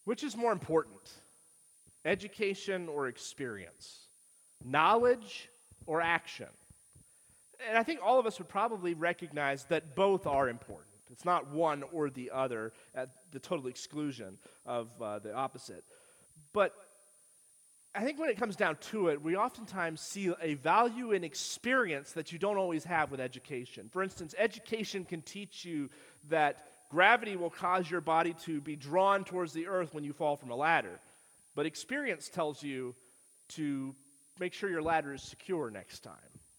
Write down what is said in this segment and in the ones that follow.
Which is more important, education or experience? Knowledge or action? And I think all of us would probably recognize that both are important. It's not one or the other at the total exclusion of the opposite. But I think when it comes down to it, we oftentimes see a value in experience that you don't always have with education. For instance, education can teach you that gravity will cause your body to be drawn towards the earth when you fall from a ladder. But experience tells you to make sure your ladder is secure next time.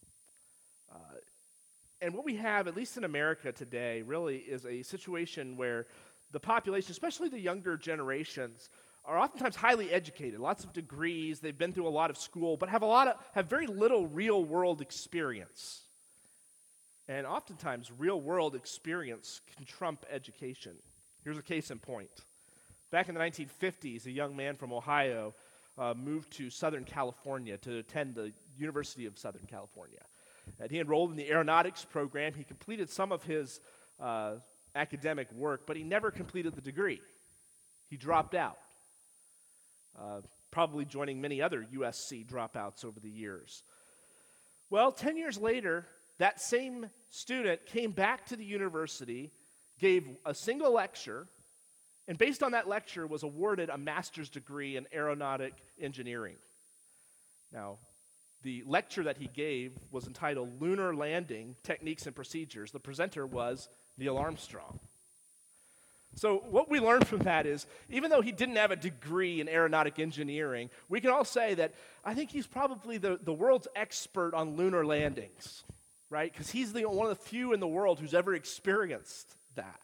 And what we have, at least in America today, really is a situation where the population, especially the younger generations, are oftentimes highly educated, lots of degrees, they've been through a lot of school, but have very little real-world experience. And oftentimes, real-world experience can trump education. Here's a case in point. Back in the 1950s, a young man from Ohio moved to Southern California to attend the University of Southern California. And he enrolled in the aeronautics program. He completed some of his academic work, but he never completed the degree. He dropped out, probably joining many other USC dropouts over the years. Well, 10 years later, that same student came back to the university, gave a single lecture, and based on that lecture was awarded a master's degree in aeronautic engineering. Now, the lecture that he gave was entitled Lunar Landing Techniques and Procedures. The presenter was Neil Armstrong. So what we learned from that is, even though he didn't have a degree in aeronautic engineering, we can all say that I think he's probably the world's expert on lunar landings, right? Because he's one of the few in the world who's ever experienced that.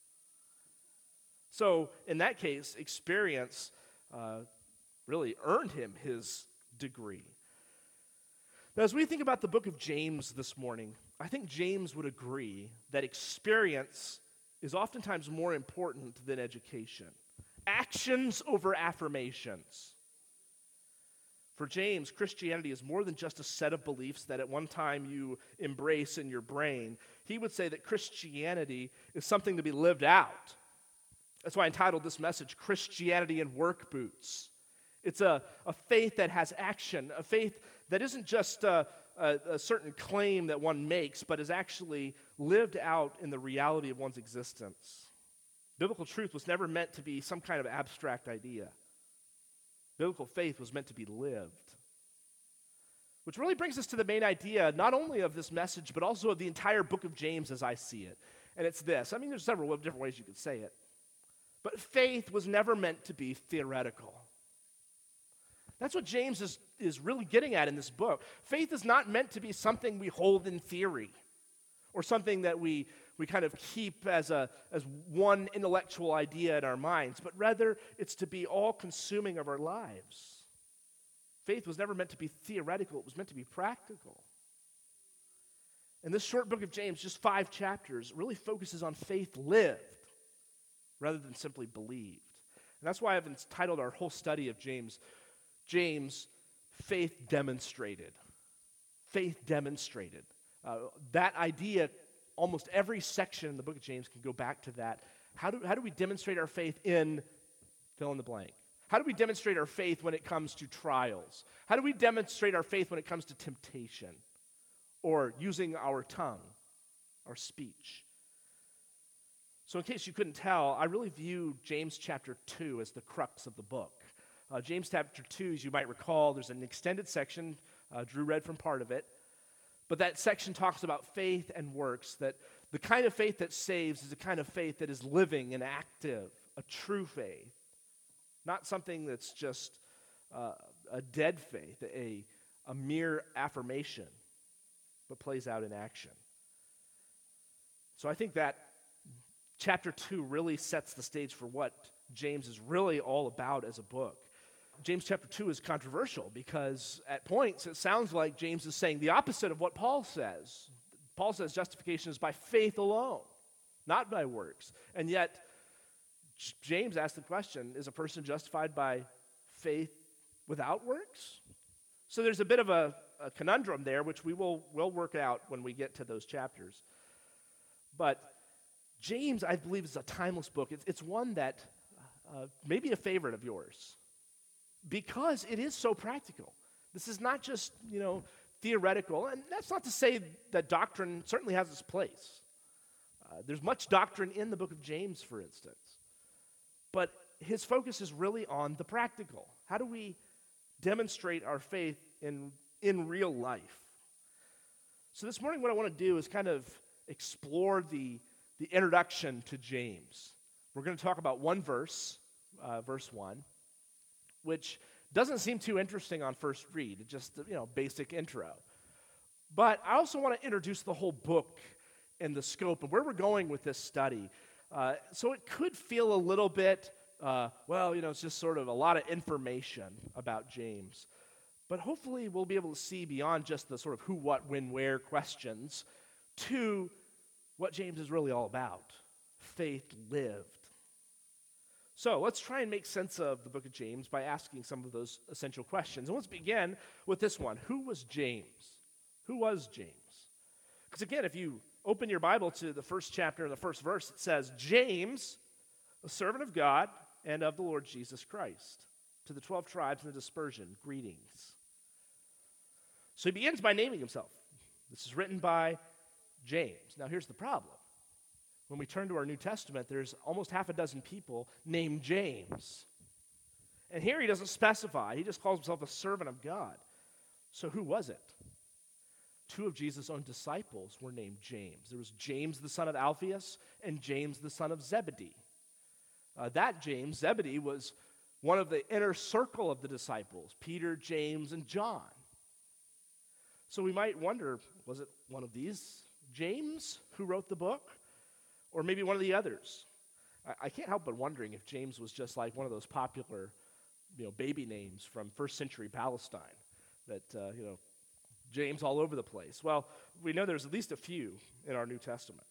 So in that case, experience really earned him his degree. Now, as we think about the book of James this morning, I think James would agree that experience is oftentimes more important than education. Actions over affirmations. For James, Christianity is more than just a set of beliefs that at one time you embrace in your brain. He would say that Christianity is something to be lived out. That's why I entitled this message, Christianity in Work Boots. It's a faith that has action, a faith that isn't just a certain claim that one makes, but is actually lived out in the reality of one's existence. Biblical truth was never meant to be some kind of abstract idea. Biblical faith was meant to be lived. Which really brings us to the main idea, not only of this message, but also of the entire book of James as I see it. And it's this. I mean, there's several different ways you could say it. But faith was never meant to be theoretical. That's what James is really getting at in this book. Faith is not meant to be something we hold in theory or something that we kind of keep as one intellectual idea in our minds, but rather it's to be all-consuming of our lives. Faith was never meant to be theoretical. It was meant to be practical. And this short book of James, just 5 chapters, really focuses on faith lived rather than simply believed. And that's why I've entitled our whole study of James, Faith Demonstrated. Faith Demonstrated. That idea, almost every section in the book of James can go back to that. How do we demonstrate our faith in fill in the blank? How do we demonstrate our faith when it comes to trials? How do we demonstrate our faith when it comes to temptation or using our tongue, our speech? So in case you couldn't tell, I really view James chapter 2 as the crux of the book. James chapter 2, as you might recall, there's an extended section. Drew read from part of it. But that section talks about faith and works, that the kind of faith that saves is a kind of faith that is living and active, a true faith. Not something that's just a dead faith, a mere affirmation, but plays out in action. So I think that chapter 2 really sets the stage for what James is really all about as a book. James chapter 2 is controversial because at points it sounds like James is saying the opposite of what Paul says. Paul says justification is by faith alone, not by works. And yet, James asks the question, is a person justified by faith without works? So there's a bit of a conundrum there, which we'll work out when we get to those chapters. But James, I believe, is a timeless book. It's one that maybe a favorite of yours, because it is so practical. This is not just, theoretical, and that's not to say that doctrine certainly has its place. There's much doctrine in the book of James, for instance, but his focus is really on the practical. How do we demonstrate our faith in real life? So this morning what I want to do is kind of explore the introduction to James. We're going to talk about one verse, verse 1, which doesn't seem too interesting on first read. It's just, basic intro. But I also want to introduce the whole book and the scope and where we're going with this study. So it could feel a little bit, it's just sort of a lot of information about James. But hopefully we'll be able to see beyond just the sort of who, what, when, where questions to what James is really all about, faith lived. So let's try and make sense of the book of James by asking some of those essential questions. And let's begin with this one. Who was James? Who was James? Because again, if you open your Bible to the first chapter and the first verse, it says, James, a servant of God and of the Lord Jesus Christ, to the 12 tribes in the dispersion, greetings. So he begins by naming himself. This is written by James. Now here's the problem. When we turn to our New Testament, there's almost half a dozen people named James. And here he doesn't specify. He just calls himself a servant of God. So who was it? Two of Jesus' own disciples were named James. There was James the son of Alphaeus and James the son of Zebedee. That James, Zebedee, was one of the inner circle of the disciples, Peter, James, and John. So we might wonder, was it one of these James who wrote the book? Or maybe one of the others? I can't help but wondering if James was just like one of those popular, baby names from first century Palestine that, James all over the place. Well, we know there's at least a few in our New Testament.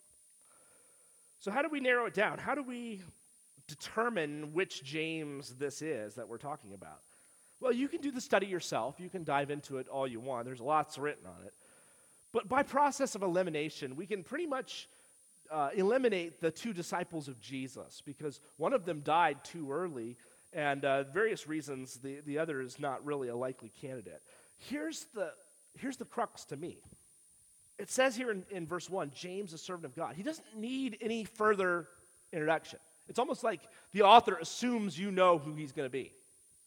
So how do we narrow it down? How do we determine which James this is that we're talking about? Well, you can do the study yourself. You can dive into it all you want. There's lots written on it. But by process of elimination, we can pretty much eliminate the two disciples of Jesus because one of them died too early, and various reasons the other is not really a likely candidate. Here's the crux to me. It says here in verse 1, James, a servant of God. He doesn't need any further introduction. It's almost like the author assumes you know who he's going to be.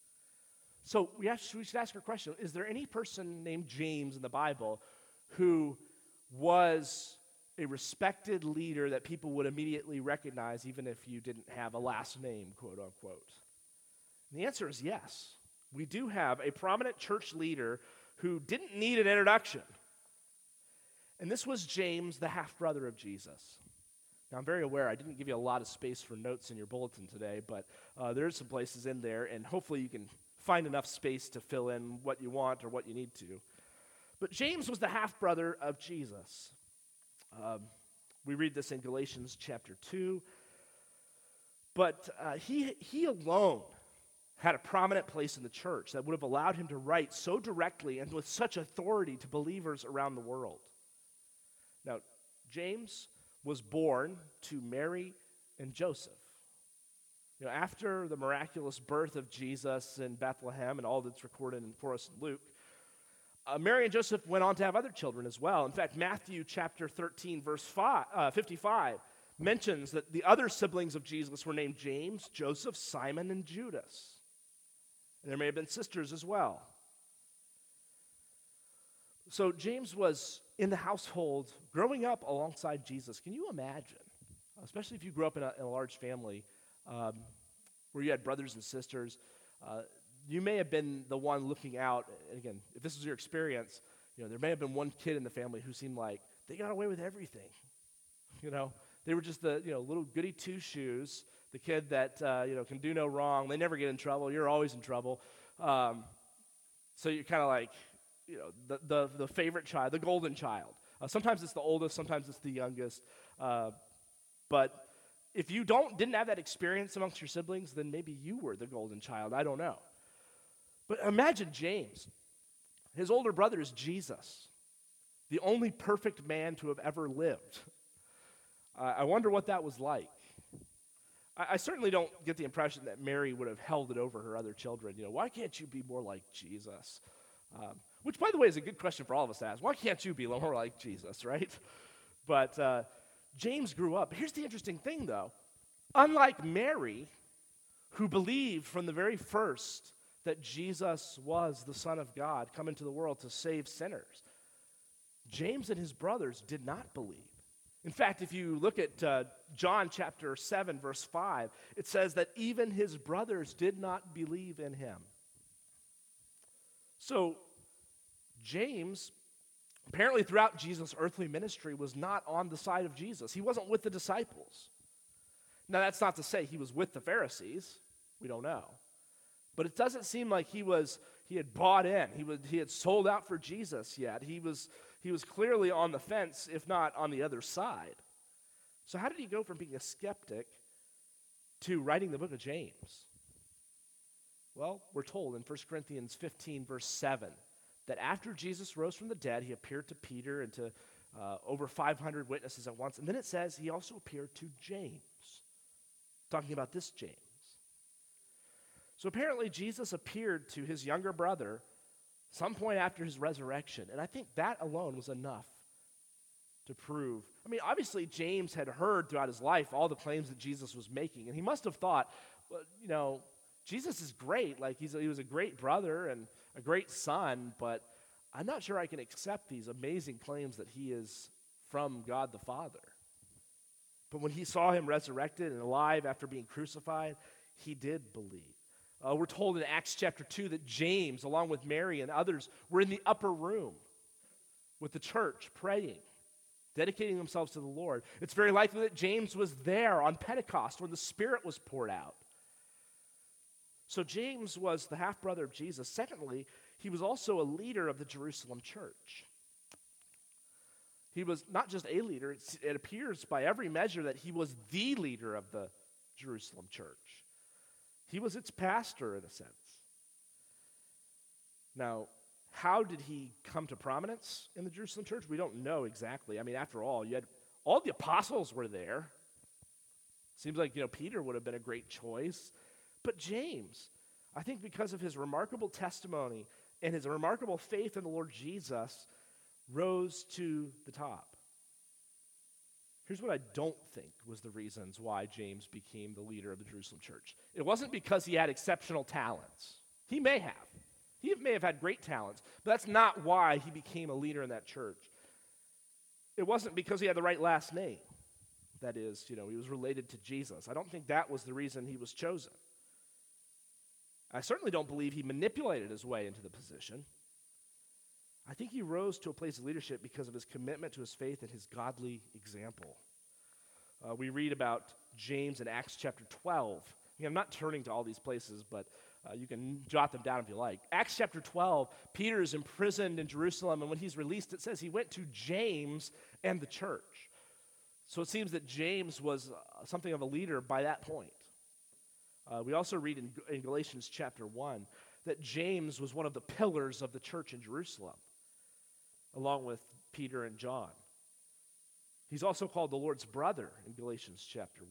So we should ask our question, is there any person named James in the Bible who was a respected leader that people would immediately recognize even if you didn't have a last name, quote unquote? And the answer is yes. We do have a prominent church leader who didn't need an introduction. And this was James, the half-brother of Jesus. Now, I'm very aware I didn't give you a lot of space for notes in your bulletin today, but there's some places in there, and hopefully you can find enough space to fill in what you want or what you need to. But James was the half-brother of Jesus. We read this in Galatians chapter 2. But he alone had a prominent place in the church that would have allowed him to write so directly and with such authority to believers around the world. Now, James was born to Mary and Joseph. After the miraculous birth of Jesus in Bethlehem and all that's recorded for us in Luke, Mary and Joseph went on to have other children as well. In fact, Matthew chapter 13, verse 55 mentions that the other siblings of Jesus were named James, Joseph, Simon, and Judas. And there may have been sisters as well. So James was in the household growing up alongside Jesus. Can you imagine, especially if you grew up in a large family where you had brothers and sisters, you may have been the one looking out. And again, if this was your experience, there may have been one kid in the family who seemed like they got away with everything. They were just the little goody two-shoes, the kid that can do no wrong. They never get in trouble. You're always in trouble. So you're kind of like the favorite child, the golden child. Sometimes it's the oldest, sometimes it's the youngest. But if you didn't have that experience amongst your siblings, then maybe you were the golden child. I don't know. But imagine James. His older brother is Jesus, the only perfect man to have ever lived. I wonder what that was like. I certainly don't get the impression that Mary would have held it over her other children. Why can't you be more like Jesus? Which, by the way, is a good question for all of us to ask. Why can't you be more like Jesus, right? But James grew up. Here's the interesting thing, though. Unlike Mary, who believed from the very first that Jesus was the Son of God come into the world to save sinners, James and his brothers did not believe. In fact, if you look at John chapter 7, verse 5, it says that even his brothers did not believe in him. So, James, apparently throughout Jesus' earthly ministry, was not on the side of Jesus. He wasn't with the disciples. Now, that's not to say he was with the Pharisees. We don't know. But it doesn't seem like he had bought in. He had sold out for Jesus yet. He was clearly on the fence, if not on the other side. So how did he go from being a skeptic to writing the book of James? Well, we're told in 1 Corinthians 15, verse 7, that after Jesus rose from the dead, he appeared to Peter and to over 500 witnesses at once. And then it says he also appeared to James, talking about this James. So apparently Jesus appeared to his younger brother some point after his resurrection. And I think that alone was enough to prove. I mean, obviously James had heard throughout his life all the claims that Jesus was making. And he must have thought, well, Jesus is great. Like he was a great brother and a great son, but I'm not sure I can accept these amazing claims that he is from God the Father. But when he saw him resurrected and alive after being crucified, he did believe. We're told in Acts chapter 2 that James, along with Mary and others, were in the upper room with the church praying, dedicating themselves to the Lord. It's very likely that James was there on Pentecost when the Spirit was poured out. So James was the half-brother of Jesus. Secondly, he was also a leader of the Jerusalem church. He was not just a leader, it appears by every measure that he was the leader of the Jerusalem church. He was its pastor in a sense. Now, how did he come to prominence in the Jerusalem church? We don't know exactly. I mean, after all, all the apostles were there. Seems like, Peter would have been a great choice. But James, I think because of his remarkable testimony and his remarkable faith in the Lord Jesus, rose to the top. Here's what I don't think was the reasons why James became the leader of the Jerusalem church. It wasn't because he had exceptional talents. He may have. He may have had great talents, but that's not why he became a leader in that church. It wasn't because he had the right last name. That is, he was related to Jesus. I don't think that was the reason he was chosen. I certainly don't believe he manipulated his way into the position. I think he rose to a place of leadership because of his commitment to his faith and his godly example. We read about James in Acts chapter 12. I'm not turning to all these places, but you can jot them down if you like. Acts chapter 12, Peter is imprisoned in Jerusalem, and when he's released, it says he went to James and the church. So it seems that James was something of a leader by that point. We also read in Galatians chapter 1 that James was one of the pillars of the church in Jerusalem, along with Peter and John. He's also called the Lord's brother in Galatians chapter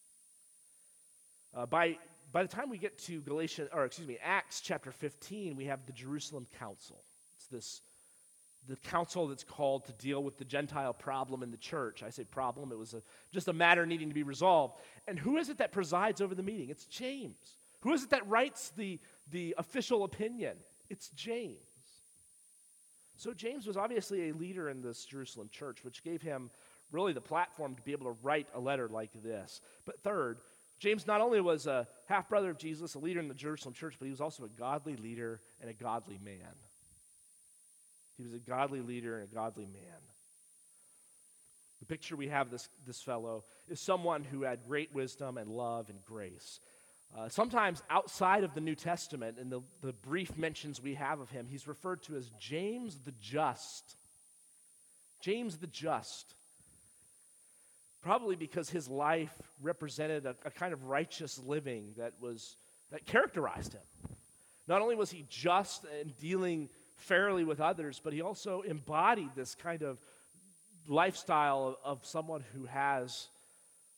1. By the time we get to Acts chapter 15, we have the Jerusalem Council. It's the council that's called to deal with the Gentile problem in the church. I say problem, it was just a matter needing to be resolved. And who is it that presides over the meeting? It's James. Who is it that writes the official opinion? It's James. So James was obviously a leader in this Jerusalem church, which gave him really the platform to be able to write a letter like this. But third, James not only was a half-brother of Jesus, a leader in the Jerusalem church, but he was also a godly leader and a godly man. He was a godly leader and a godly man. The picture we have of this fellow is someone who had great wisdom and love and grace. Sometimes outside of the New Testament, in the brief mentions we have of him, he's referred to as James the Just. James the Just. Probably because his life represented a kind of righteous living that characterized him. Not only was he just and dealing fairly with others, but he also embodied this kind of lifestyle of someone who has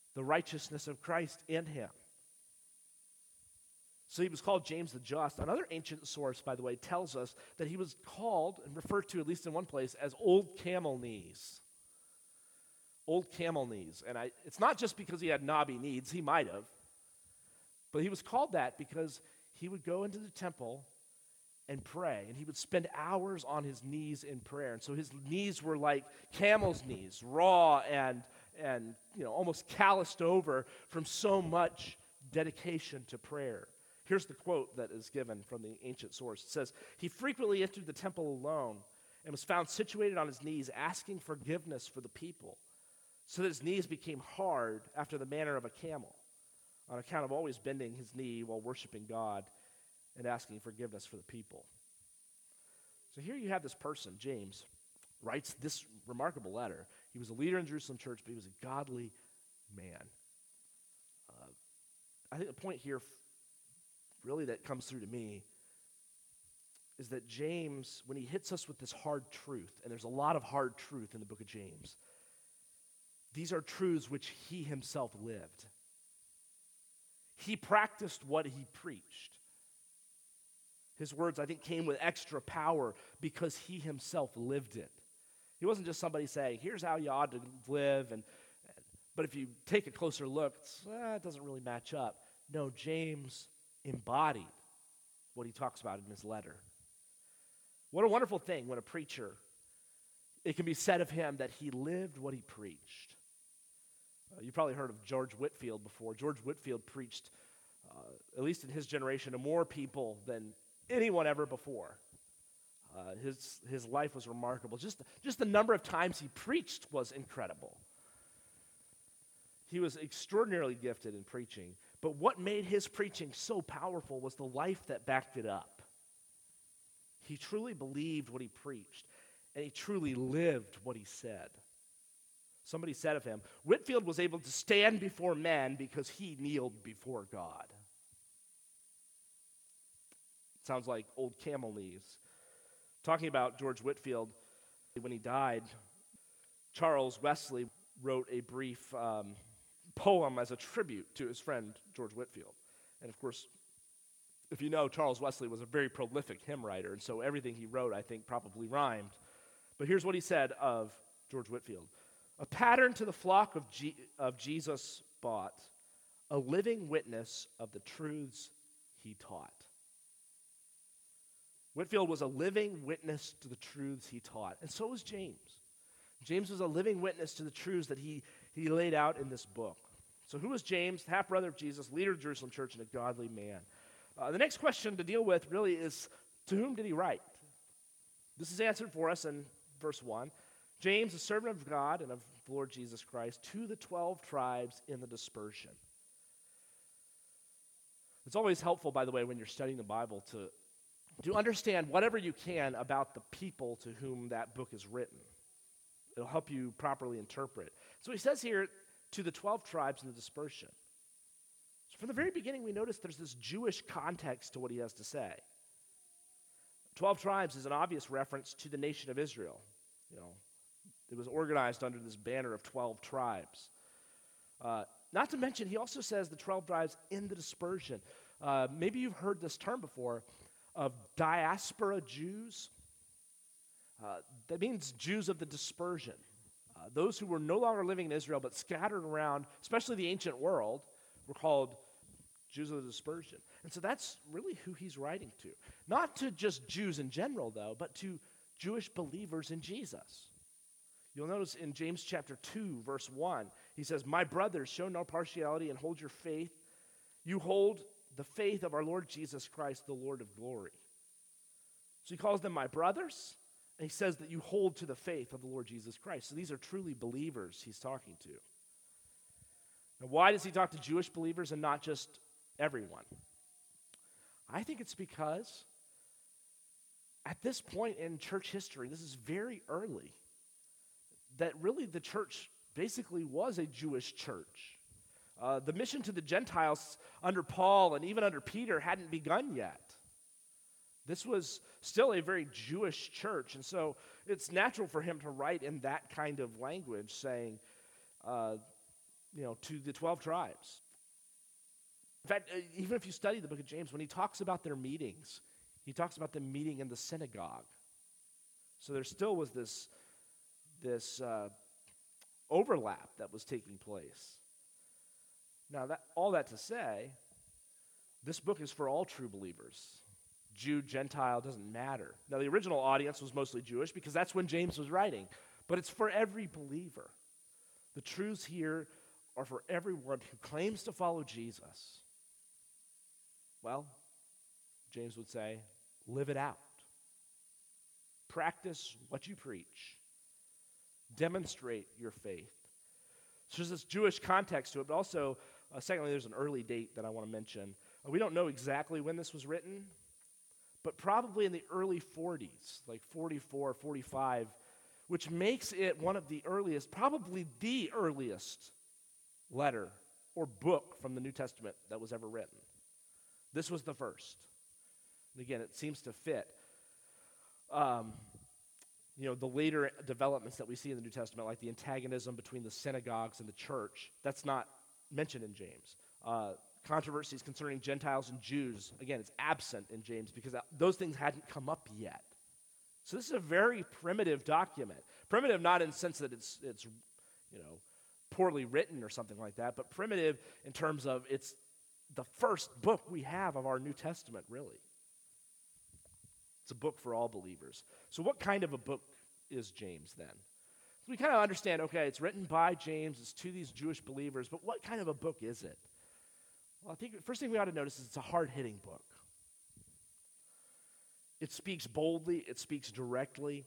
the righteousness of Christ in him. So he was called James the Just. Another ancient source, by the way, tells us that he was called and referred to, at least in one place, as Old Camel Knees. Old Camel Knees. And it's not just because he had knobby knees, he might have, but he was called that because he would go into the temple and pray, and he would spend hours on his knees in prayer. And so his knees were like camel's knees, raw and almost calloused over from so much dedication to prayer. Here's the quote that is given from the ancient source. It says, "He frequently entered the temple alone and was found situated on his knees asking forgiveness for the people, so that his knees became hard after the manner of a camel, on account of always bending his knee while worshiping God and asking forgiveness for the people." So here you have this person, James, writes this remarkable letter. He was a leader in Jerusalem church, but he was a godly man. I think the point here really that comes through to me is that James, when he hits us with this hard truth, and there's a lot of hard truth in the book of James, these are truths which he himself lived. He practiced what he preached. His words, I think, came with extra power because he himself lived it. He wasn't just somebody saying, here's how you ought to live, but if you take a closer look, it doesn't really match up. No, James embodied what he talks about in his letter. What a wonderful thing when a preacher, it can be said of him that he lived what he preached. You probably heard of George Whitefield before. George Whitefield preached, at least in his generation, to more people than anyone ever before. His life was remarkable. Just the number of times he preached was incredible. He was extraordinarily gifted in preaching. But what made his preaching so powerful was the life that backed it up. He truly believed what he preached, and he truly lived what he said. Somebody said of him, Whitefield was able to stand before men because he kneeled before God. Sounds like old camel knees. Talking about George Whitefield, when he died, Charles Wesley wrote a brief poem as a tribute to his friend George Whitefield. And of course, if you know, Charles Wesley was a very prolific hymn writer, and so everything he wrote, I think, probably rhymed. But here's what he said of George Whitefield. "A pattern to the flock of Jesus bought, a living witness of the truths he taught." Whitefield was a living witness to the truths he taught, and so was James. James was a living witness to the truths that he laid out in this book. So who was James, the half-brother of Jesus, leader of the Jerusalem church, and a godly man? The next question to deal with really is, to whom did he write? This is answered for us in verse 1. James, a servant of God and of the Lord Jesus Christ, to the 12 tribes in the dispersion. It's always helpful, by the way, when you're studying the Bible to understand whatever you can about the people to whom that book is written. It'll help you properly interpret. So he says here, to the 12 tribes in the dispersion. So from the very beginning, we notice there's this Jewish context to what he has to say. 12 tribes is an obvious reference to the nation of Israel. It was organized under this banner of 12 tribes. Not to mention, he also says the 12 tribes in the dispersion. Maybe you've heard this term before, of diaspora Jews. That means Jews of the dispersion. Those who were no longer living in Israel but scattered around, especially the ancient world, were called Jews of the dispersion. And so that's really who he's writing to. Not to just Jews in general, though, but to Jewish believers in Jesus. You'll notice in James chapter 2, verse 1, he says, "My brothers, show no partiality and hold your faith. You hold the faith of our Lord Jesus Christ, the Lord of glory." So he calls them my brothers, and he says that you hold to the faith of the Lord Jesus Christ. So these are truly believers he's talking to. Now, why does he talk to Jewish believers and not just everyone? I think it's because at this point in church history, this is very early, that really the church basically was a Jewish church. The mission to the Gentiles under Paul and even under Peter hadn't begun yet. This was still a very Jewish church, and so it's natural for him to write in that kind of language, saying, to the 12 tribes. In fact, even if you study the book of James, when he talks about their meetings, he talks about them meeting in the synagogue. So there still was this overlap that was taking place. Now, all that to say, this book is for all true believers. Jew, Gentile, doesn't matter. Now, the original audience was mostly Jewish because that's when James was writing, but it's for every believer. The truths here are for everyone who claims to follow Jesus. Well, James would say, live it out. Practice what you preach. Demonstrate your faith. So there's this Jewish context to it, but also, secondly, there's an early date that I want to mention. We don't know exactly when this was written, but probably in the early 40s, like 44, 45, which makes it one of the earliest, probably the earliest letter or book from the New Testament that was ever written. This was the first. And again, it seems to fit. The later developments that we see in the New Testament, like the antagonism between the synagogues and the church, that's not mentioned in James. Controversies concerning Gentiles and Jews, again, it's absent in James because those things hadn't come up yet. So this is a very primitive document. Primitive not in the sense that it's poorly written or something like that, but primitive in terms of it's the first book we have of our New Testament, really. It's a book for all believers. So what kind of a book is James then? So we kind of understand, okay, it's written by James, it's to these Jewish believers, but what kind of a book is it? Well, I think the first thing we ought to notice is it's a hard-hitting book. It speaks boldly, it speaks directly,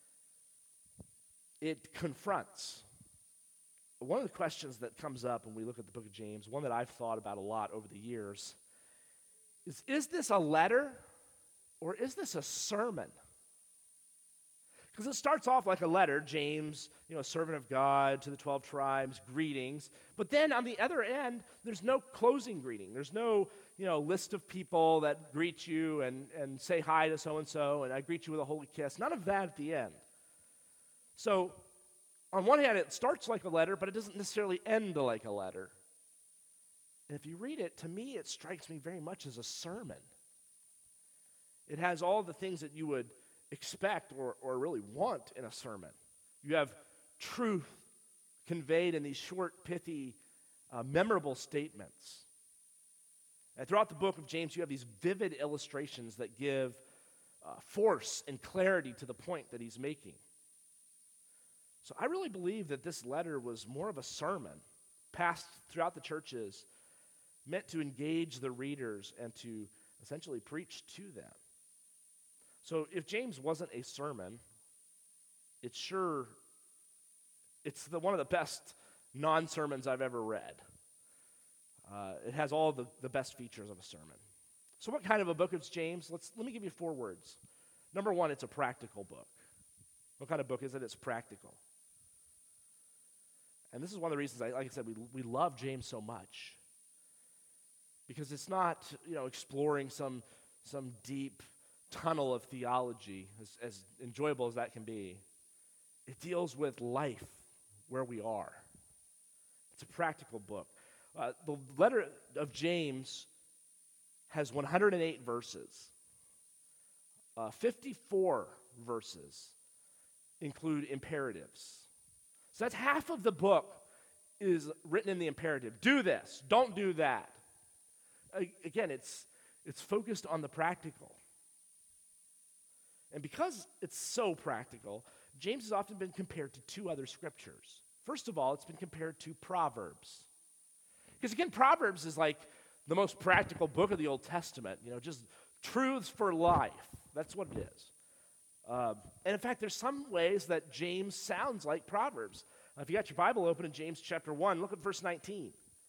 it confronts. One of the questions that comes up when we look at the book of James, one that I've thought about a lot over the years, is this a letter or is this a sermon? Because it starts off like a letter, James, a servant of God to the 12 tribes, greetings. But then on the other end, there's no closing greeting. There's no, list of people that greet you and say hi to so-and-so, and I greet you with a holy kiss. None of that at the end. So on one hand, it starts like a letter, but it doesn't necessarily end like a letter. And if you read it, to me, it strikes me very much as a sermon. It has all the things that you would expect or really want in a sermon. You have truth conveyed in these short, pithy, memorable statements. And throughout the book of James, you have these vivid illustrations that give force and clarity to the point that he's making. So I really believe that this letter was more of a sermon passed throughout the churches, meant to engage the readers and to essentially preach to them. So if James wasn't a sermon, it's one of the best non-sermons I've ever read. It has all the best features of a sermon. So what kind of a book is James? Let me give you 4 words. Number 1, it's a practical book. What kind of book is it? It's practical. And this is one of the reasons, like I said, we love James so much. Because it's not, exploring some deep tunnel of theology, as enjoyable as that can be. It deals with life where we are. It's a practical book. The letter of James has 108 verses. 54 verses include imperatives. So that's half of the book is written in the imperative. Do this, don't do that. Again, it's focused on the practical. And because it's so practical, James has often been compared to 2 other scriptures. First of all, it's been compared to Proverbs. Because again, Proverbs is like the most practical book of the Old Testament, just truths for life. That's what it is. And in fact, there's some ways that James sounds like Proverbs. If you got your Bible open in James chapter 1, look at verse 19.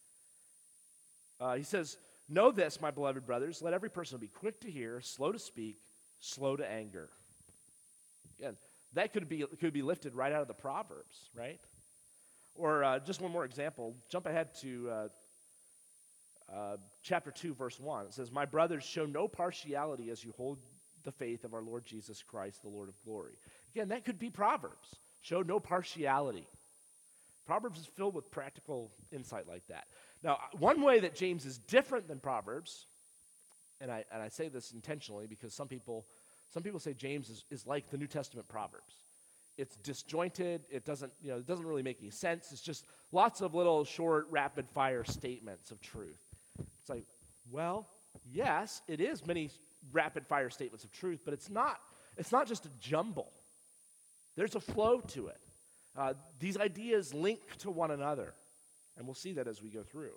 He says, "Know this, my beloved brothers, let every person be quick to hear, slow to speak, slow to anger." Again, that could be lifted right out of the Proverbs, right? Or just one more example. Jump ahead to chapter 2, verse 1. It says, "My brothers, show no partiality as you hold the faith of our Lord Jesus Christ, the Lord of glory." Again, that could be Proverbs. Show no partiality. Proverbs is filled with practical insight like that. Now, one way that James is different than Proverbs, and I say this intentionally because some people say James is like the New Testament Proverbs. It's disjointed. It doesn't really make any sense. It's just lots of little short, rapid-fire statements of truth. It's like, well, yes, it is many rapid-fire statements of truth, but it's not just a jumble. There's a flow to it. These ideas link to one another, and we'll see that as we go through.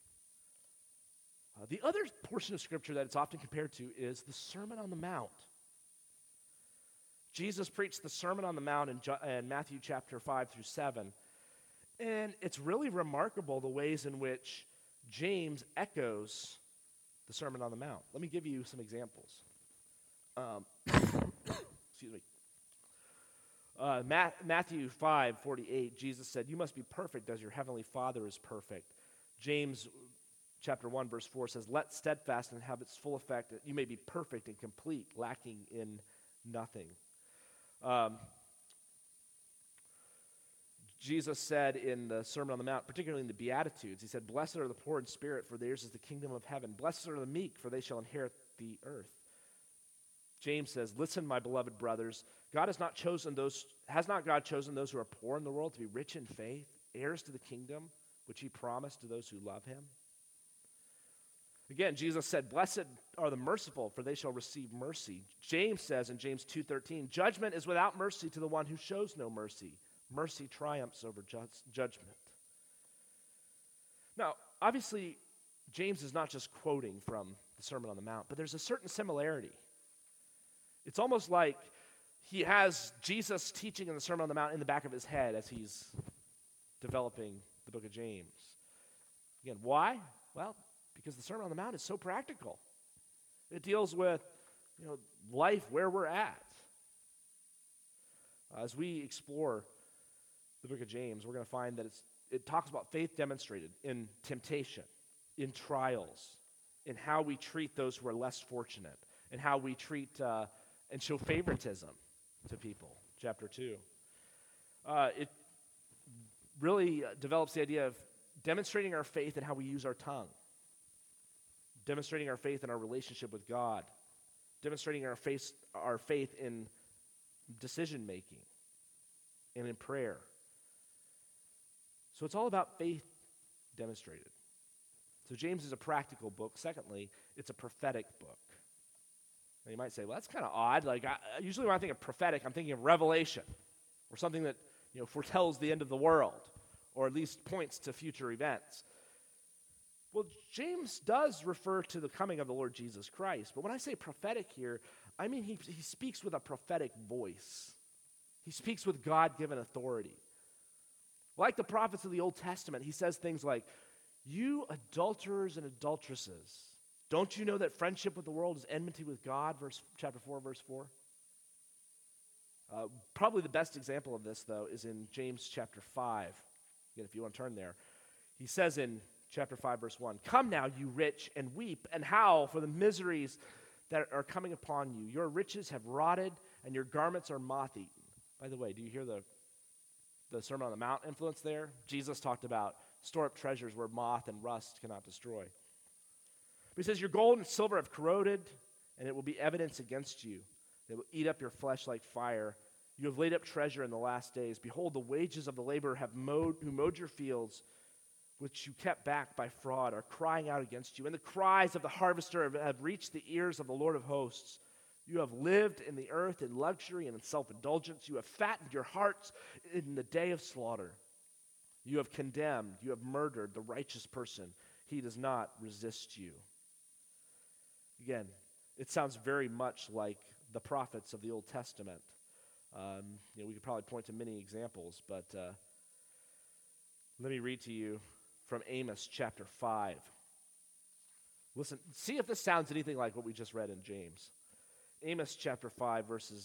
The other portion of Scripture that it's often compared to is the Sermon on the Mount. Jesus preached the Sermon on the Mount in Matthew chapter 5 through 7, and it's really remarkable the ways in which James echoes the Sermon on the Mount. Let me give you some examples. Excuse me. Matthew 5:48, Jesus said, "You must be perfect as your heavenly Father is perfect." James chapter 1, verse 4 says, "Let steadfastness have its full effect, that you may be perfect and complete, lacking in nothing." Jesus said in the Sermon on the Mount, particularly in the Beatitudes, he said, "Blessed are the poor in spirit, for theirs is the kingdom of heaven. Blessed are the meek, for they shall inherit the earth." James says, "Listen, my beloved brothers, has not God chosen those who are poor in the world to be rich in faith, heirs to the kingdom, which he promised to those who love him?" Again, Jesus said, "Blessed are the merciful, for they shall receive mercy." James says in James 2:13, "Judgment is without mercy to the one who shows no mercy. Mercy triumphs over judgment." Now, obviously, James is not just quoting from the Sermon on the Mount, but there's a certain similarity. It's almost like he has Jesus teaching in the Sermon on the Mount in the back of his head as he's developing the book of James. Again, why? Well, because the Sermon on the Mount is so practical. It deals with, life where we're at. As we explore the book of James, we're going to find that it talks about faith demonstrated in temptation, in trials, in how we treat those who are less fortunate, and how we treat and show favoritism to people, chapter 2. It really develops the idea of demonstrating our faith in how we use our tongue, demonstrating our faith in our relationship with God, demonstrating our faith in decision-making and in prayer. So it's all about faith demonstrated. So James is a practical book. Secondly, it's a prophetic book. Now you might say, well, that's kind of odd. Like, usually when I think of prophetic, I'm thinking of Revelation, or something that foretells the end of the world, or at least points to future events. Well, James does refer to the coming of the Lord Jesus Christ, but when I say prophetic here, I mean he speaks with a prophetic voice. He speaks with God-given authority. Like the prophets of the Old Testament, he says things like, "You adulterers and adulteresses, don't you know that friendship with the world is enmity with God?" Chapter 4, verse 4. Probably the best example of this, though, is in James chapter 5. Again, if you want to turn there. He says in chapter 5, verse 1, "Come now, you rich, and weep and howl for the miseries that are coming upon you. Your riches have rotted, and your garments are moth-eaten." By the way, do you hear the Sermon on the Mount influence there? Jesus talked about store up treasures where moth and rust cannot destroy. But he says, "Your gold and silver have corroded, and it will be evidence against you. They will eat up your flesh like fire. You have laid up treasure in the last days. Behold, the wages of the laborer who mowed your fields, which you kept back by fraud, are crying out against you. And the cries of the harvester have reached the ears of the Lord of hosts. You have lived in the earth in luxury and in self-indulgence. You have fattened your hearts in the day of slaughter. You have condemned, you have murdered the righteous person. He does not resist you." Again, it sounds very much like the prophets of the Old Testament. We could probably point to many examples, but let me read to you from Amos chapter 5. Listen, see if this sounds anything like what we just read in James. Amos chapter 5, verses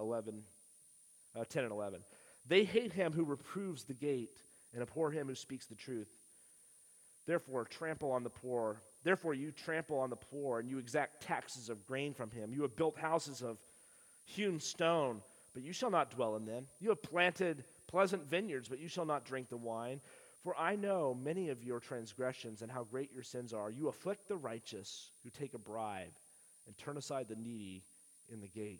10 and 11. "They hate him who reproves the gate and abhor him who speaks the truth. Therefore, you trample on the poor, and you exact taxes of grain from him. You have built houses of hewn stone, but you shall not dwell in them. You have planted pleasant vineyards, but you shall not drink the wine. For I know many of your transgressions and how great your sins are. You afflict the righteous who take a bribe and turn aside the needy in the gate.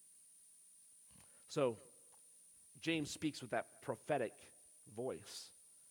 So, James speaks with that prophetic voice.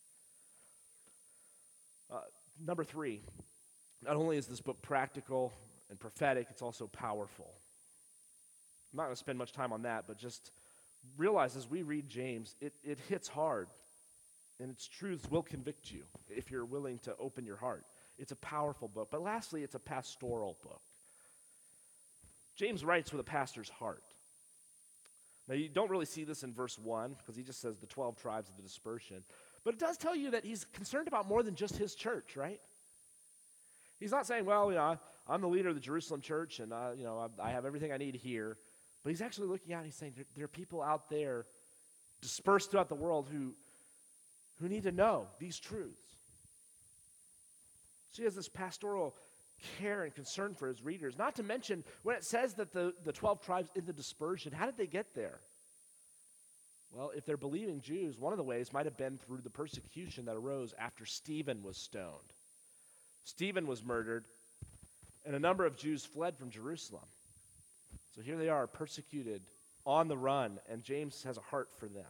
Number 3, not only is this book practical and prophetic, it's also powerful. I'm not going to spend much time on that, but just realize as we read James, it hits hard, and its truths will convict you if you're willing to open your heart. It's a powerful book. But lastly, it's a pastoral book. James writes with a pastor's heart. Now, you don't really see this in verse 1, because he just says the 12 tribes of the dispersion. But it does tell you that he's concerned about more than just his church, right? He's not saying, well, I'm the leader of the Jerusalem church, and I have everything I need here. But he's actually looking out and he's saying there are people out there dispersed throughout the world who need to know these truths. So he has this pastoral care and concern for his readers. Not to mention, when it says that the 12 tribes in the dispersion, how did they get there? Well, if they're believing Jews, one of the ways might have been through the persecution that arose after Stephen was stoned. Stephen was murdered, and a number of Jews fled from Jerusalem. So here they are, persecuted, on the run, and James has a heart for them.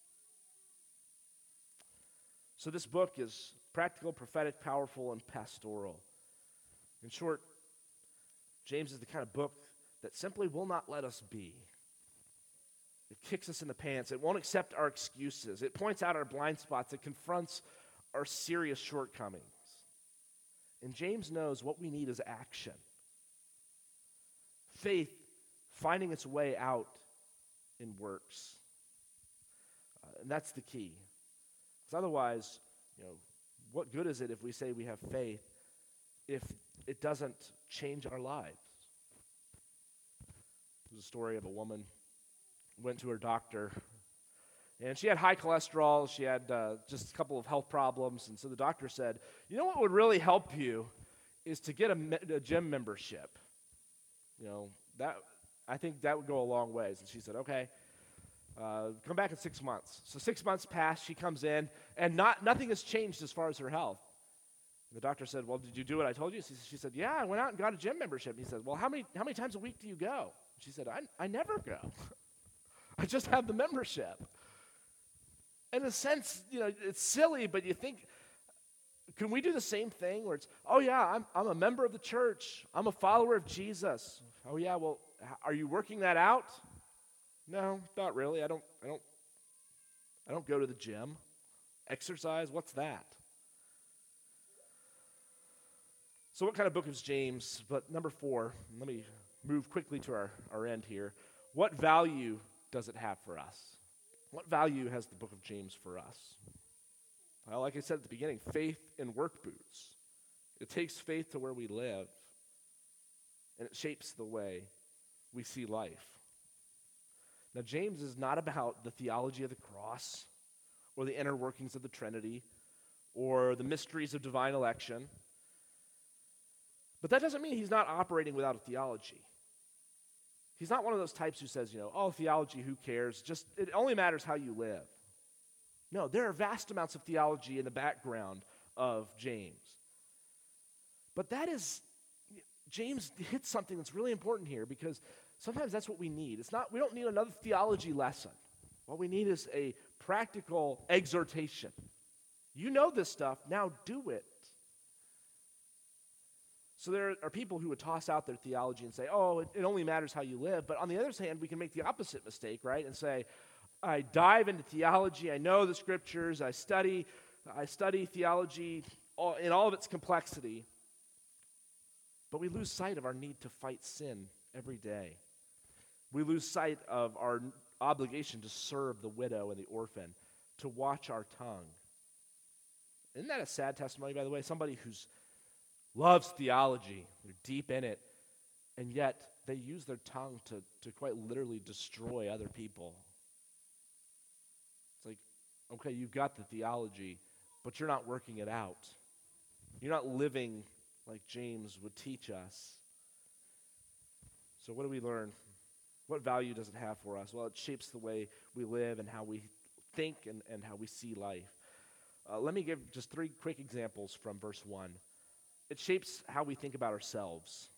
So this book is practical, prophetic, powerful, and pastoral. In short, James is the kind of book that simply will not let us be. It kicks us in the pants. It won't accept our excuses. It points out our blind spots. It confronts our serious shortcomings. And James knows what we need is action. Faith finding its way out in works. And that's the key. Because otherwise, what good is it if we say we have faith if it doesn't change our lives? There's a story of a woman who went to her doctor, and she had high cholesterol. She had just a couple of health problems, and so the doctor said, what would really help you is to get a gym membership. I think that would go a long ways. And she said, okay, come back in 6 months. So 6 months passed, she comes in, and nothing has changed as far as her health. And the doctor said, well, did you do what I told you? She said, yeah, I went out and got a gym membership. And he said, well, how many times a week do you go? She said, I never go. I just have the membership. In a sense, it's silly, but you think, can we do the same thing where it's, oh yeah, I'm a member of the church. I'm a follower of Jesus. Oh yeah, well, are you working that out? No, not really. I don't go to the gym. Exercise, what's that? So what kind of book is James? But number 4, let me move quickly to our end here. What value does it have for us? What value has the book of James for us? Well, like I said at the beginning, faith in work boots. It takes faith to where we live, and it shapes the way we see life. Now, James is not about the theology of the cross or the inner workings of the Trinity or the mysteries of divine election. But that doesn't mean he's not operating without a theology. He's not one of those types who says, oh, theology, who cares? It only matters how you live. No, there are vast amounts of theology in the background of James. But James hits something that's really important here, because sometimes that's what we need. We don't need another theology lesson. What we need is a practical exhortation. You know this stuff, now do it. So there are people who would toss out their theology and say, oh, it only matters how you live. But on the other hand, we can make the opposite mistake, right? And say, I dive into theology, I know the scriptures, I study theology in all of its complexity. But we lose sight of our need to fight sin every day. We lose sight of our obligation to serve the widow and the orphan, to watch our tongue. Isn't that a sad testimony, by the way? Somebody who loves theology, they're deep in it, and yet they use their tongue to quite literally destroy other people. It's like, okay, you've got the theology, but you're not working it out. You're not living like James would teach us. So what do we learn? What value does it have for us? Well, it shapes the way we live and how we think and how we see life. Let me give just 3 quick examples from verse 1. It shapes how we think about ourselves.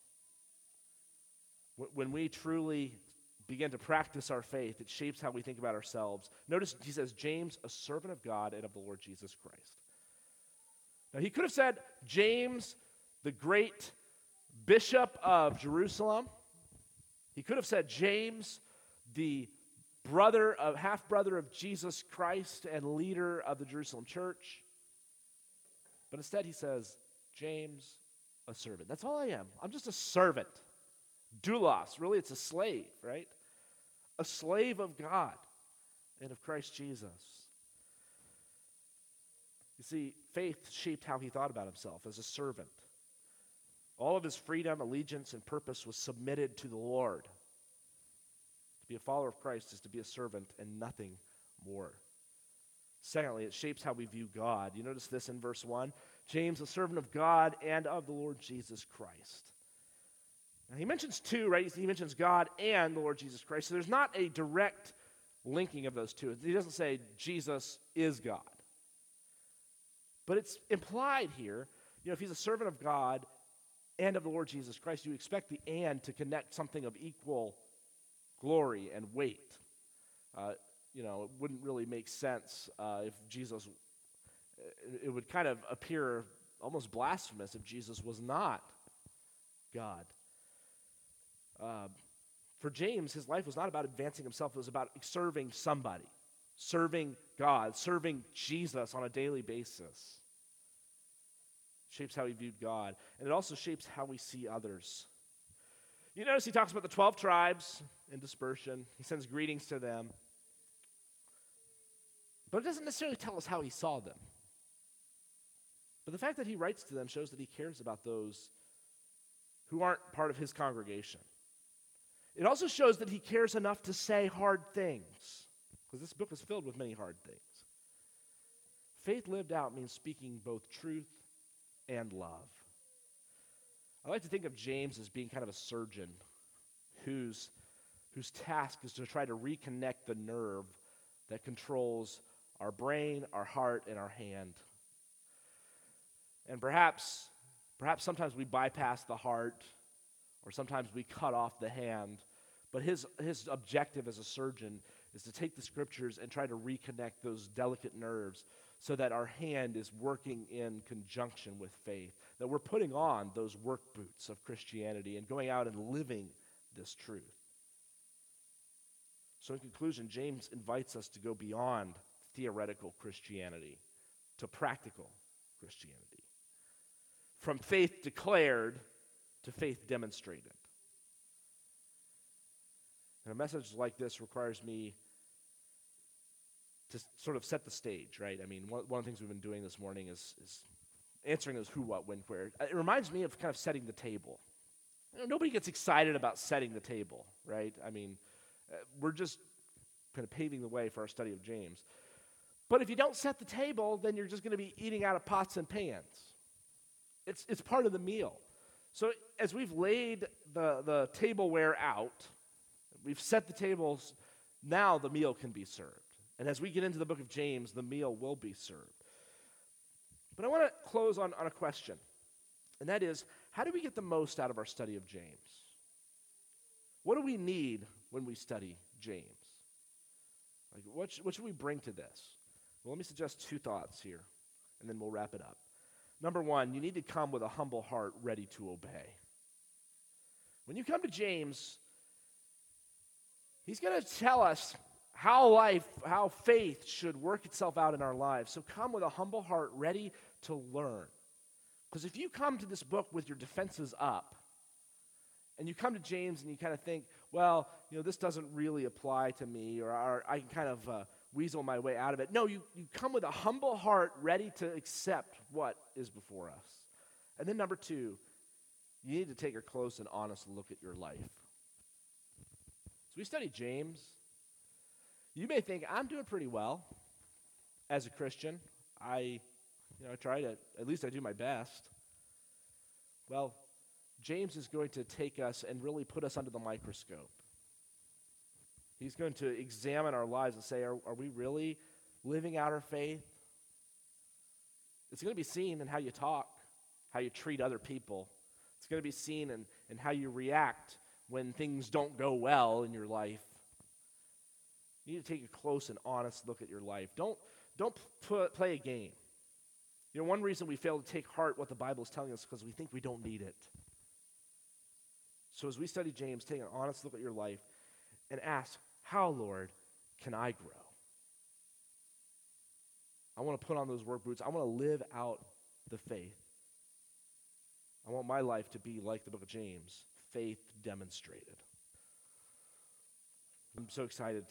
When we truly begin to practice our faith, it shapes how we think about ourselves. Notice he says, James, a servant of God and of the Lord Jesus Christ. Now, he could have said, James, the great bishop of Jerusalem. He could have said, James, the half-brother of Jesus Christ and leader of the Jerusalem church. But instead he says, James, a servant. That's all I am. I'm just a servant. Doulos, really it's a slave, right? A slave of God and of Christ Jesus. You see, faith shaped how he thought about himself as a servant. All of his freedom, allegiance, and purpose was submitted to the Lord. To be a follower of Christ is to be a servant and nothing more. Secondly, it shapes how we view God. You notice this in verse 1. James, a servant of God and of the Lord Jesus Christ. Now, he mentions 2, right? He mentions God and the Lord Jesus Christ. So there's not a direct linking of those 2. He doesn't say Jesus is God. But it's implied here, if he's a servant of God and of the Lord Jesus Christ, you expect the and to connect something of equal glory and weight. It wouldn't really make sense if Jesus, it would kind of appear almost blasphemous if Jesus was not God. For James, his life was not about advancing himself. It was about serving somebody, serving God, serving Jesus on a daily basis. It shapes how he viewed God. And it also shapes how we see others. You notice he talks about the 12 tribes in dispersion. He sends greetings to them. But it doesn't necessarily tell us how he saw them. But the fact that he writes to them shows that he cares about those who aren't part of his congregation. It also shows that he cares enough to say hard things, because this book is filled with many hard things. Faith lived out means speaking both truth and love. I like to think of James as being kind of a surgeon whose task is to try to reconnect the nerve that controls our brain, our heart, and our hand. And perhaps sometimes we bypass the heart, or sometimes we cut off the hand. But his objective as a surgeon is to take the scriptures and try to reconnect those delicate nerves so that our hand is working in conjunction with faith, that we're putting on those work boots of Christianity and going out and living this truth. So in conclusion, James invites us to go beyond theoretical Christianity to practical Christianity. From faith declared to faith demonstrated. And a message like this requires me to sort of set the stage, right? I mean, one of the things we've been doing this morning is answering those who, what, when, where. It reminds me of kind of setting the table. Nobody gets excited about setting the table, right? I mean, we're just kind of paving the way for our study of James. But if you don't set the table, then you're just going to be eating out of pots and pans. It's part of the meal. So as we've laid the tableware out, we've set the tables, now the meal can be served. And as we get into the book of James, the meal will be served. But I want to close on a question, and that is, how do we get the most out of our study of James? What do we need when we study James? Like, what should we bring to this? Well, let me suggest 2 thoughts here, and then we'll wrap it up. Number 1, you need to come with a humble heart ready to obey. When you come to James, he's going to tell us how faith should work itself out in our lives. So come with a humble heart ready to learn. Because if you come to this book with your defenses up, and you come to James and you kind of think, well, this doesn't really apply to me, or I can kind of weasel my way out of it. No, you come with a humble heart ready to accept what is before us. And then number 2, you need to take a close and honest look at your life. So we study James. You may think, I'm doing pretty well as a Christian. I try to, at least I do my best. Well, James is going to take us and really put us under the microscope. He's going to examine our lives and say, are we really living out our faith, it's going to be seen in how you talk, how you treat other people. It's going to be seen in how you react when things don't go well in your life. You need to take a close and honest look at your life. Don't play a game. You know, one reason we fail to take heart what the Bible is telling us is because we think we don't need it. So as we study James, take an honest look at your life and ask, how, Lord, can I grow? I want to put on those work boots. I want to live out the faith. I want my life to be like the book of James, faith demonstrated. I'm so excited